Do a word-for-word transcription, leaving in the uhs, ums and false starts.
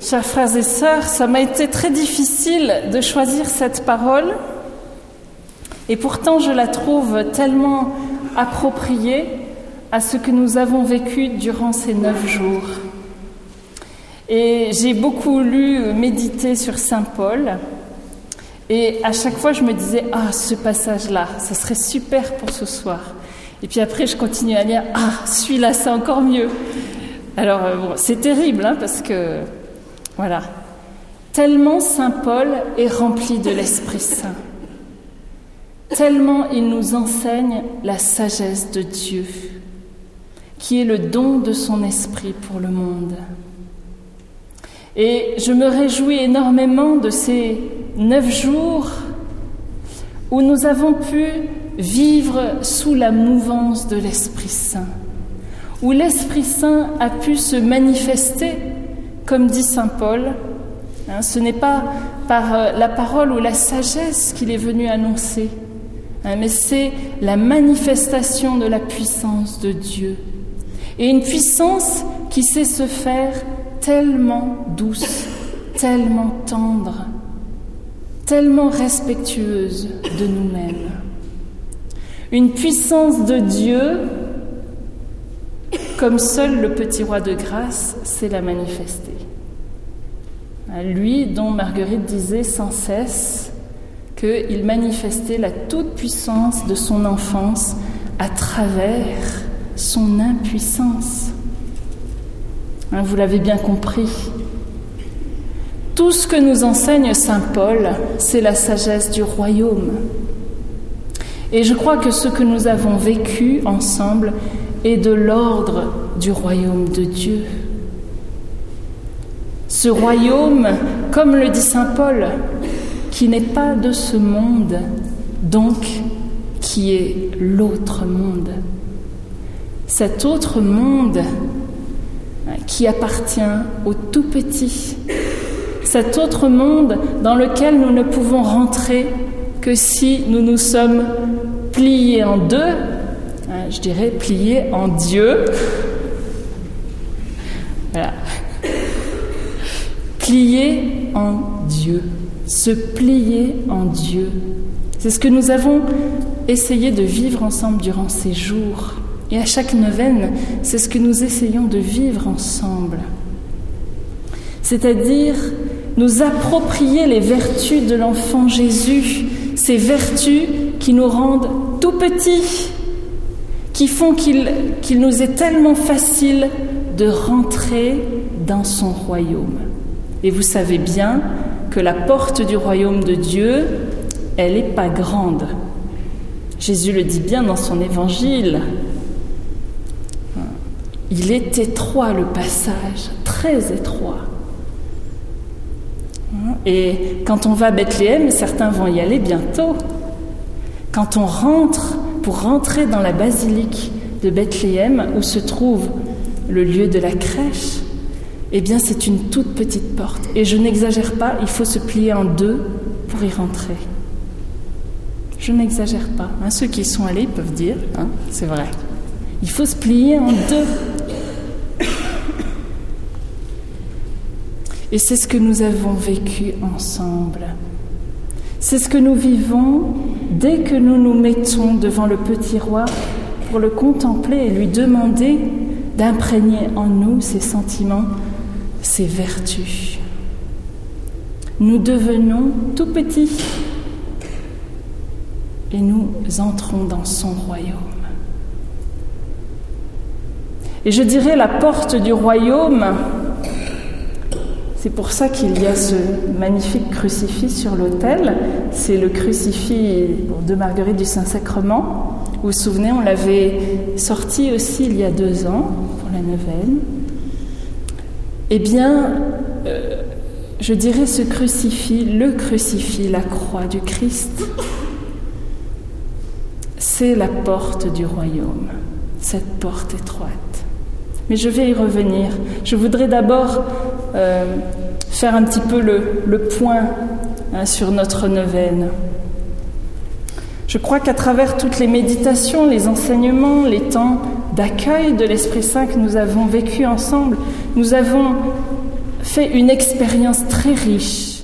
chers frères et sœurs, ça m'a été très difficile de choisir cette parole et pourtant je la trouve tellement appropriée à ce que nous avons vécu durant ces neuf jours. Et j'ai beaucoup lu, médité sur Saint Paul et à chaque fois je me disais « Ah, ce passage-là, ça serait super pour ce soir ». Et puis après je continue à lire « Ah, celui-là, c'est encore mieux ». Alors bon, c'est terrible hein, parce que, voilà, tellement Saint Paul est rempli de l'Esprit Saint. Tellement il nous enseigne la sagesse de Dieu, qui est le don de son esprit pour le monde. Et je me réjouis énormément de ces neuf jours où nous avons pu vivre sous la mouvance de l'Esprit Saint, où l'Esprit Saint a pu se manifester, comme dit Saint Paul. Hein, ce n'est pas par la parole ou la sagesse qu'il est venu annoncer, hein, mais c'est la manifestation de la puissance de Dieu. Et une puissance qui sait se faire tellement douce, tellement tendre, tellement respectueuse de nous-mêmes. Une puissance de Dieu, comme seul le petit roi de grâce sait la manifester. Lui dont Marguerite disait sans cesse qu'il manifestait la toute-puissance de son enfance à travers son impuissance. Hein, vous l'avez bien compris. Tout ce que nous enseigne Saint Paul, c'est la sagesse du royaume. Et je crois que ce que nous avons vécu ensemble est de l'ordre du royaume de Dieu. Ce royaume, comme le dit Saint Paul, qui n'est pas de ce monde, donc qui est l'autre monde. Cet autre monde qui appartient au tout petit. Cet autre monde dans lequel nous ne pouvons rentrer que si nous nous sommes pliés en deux, je dirais pliés en Dieu. Voilà. Plier en Dieu, se plier en Dieu. C'est ce que nous avons essayé de vivre ensemble durant ces jours. Et à chaque neuvaine, c'est ce que nous essayons de vivre ensemble. C'est-à-dire nous approprier les vertus de l'enfant Jésus, ces vertus qui nous rendent tout petits, qui font qu'il, qu'il nous est tellement facile de rentrer dans son royaume. Et vous savez bien que la porte du royaume de Dieu, elle n'est pas grande. Jésus le dit bien dans son évangile. Il est étroit le passage, très étroit. Et quand on va à Bethléem, certains vont y aller bientôt. Quand on rentre, pour rentrer dans la basilique de Bethléem, où se trouve le lieu de la crèche, eh bien c'est une toute petite porte. Et je n'exagère pas, il faut se plier en deux pour y rentrer. Je n'exagère pas. Hein, ceux qui y sont allés peuvent dire, hein, c'est vrai. Il faut se plier en deux. Et c'est ce que nous avons vécu ensemble. C'est ce que nous vivons dès que nous nous mettons devant le petit roi pour le contempler et lui demander d'imprégner en nous ses sentiments, ses vertus. Nous devenons tout petits et nous entrons dans son royaume. Et je dirais la porte du royaume, c'est pour ça qu'il y a ce magnifique crucifix sur l'autel. C'est le crucifix de Marguerite du Saint-Sacrement. Vous vous souvenez, on l'avait sorti aussi il y a deux ans pour la neuvaine. Eh bien, euh, je dirais ce crucifix, le crucifix, la croix du Christ, c'est la porte du royaume, cette porte étroite. Mais je vais y revenir. Je voudrais d'abord euh, faire un petit peu le, le point hein, sur notre neuvaine. Je crois qu'à travers toutes les méditations, les enseignements, les temps d'accueil de l'Esprit Saint que nous avons vécu ensemble, nous avons fait une expérience très riche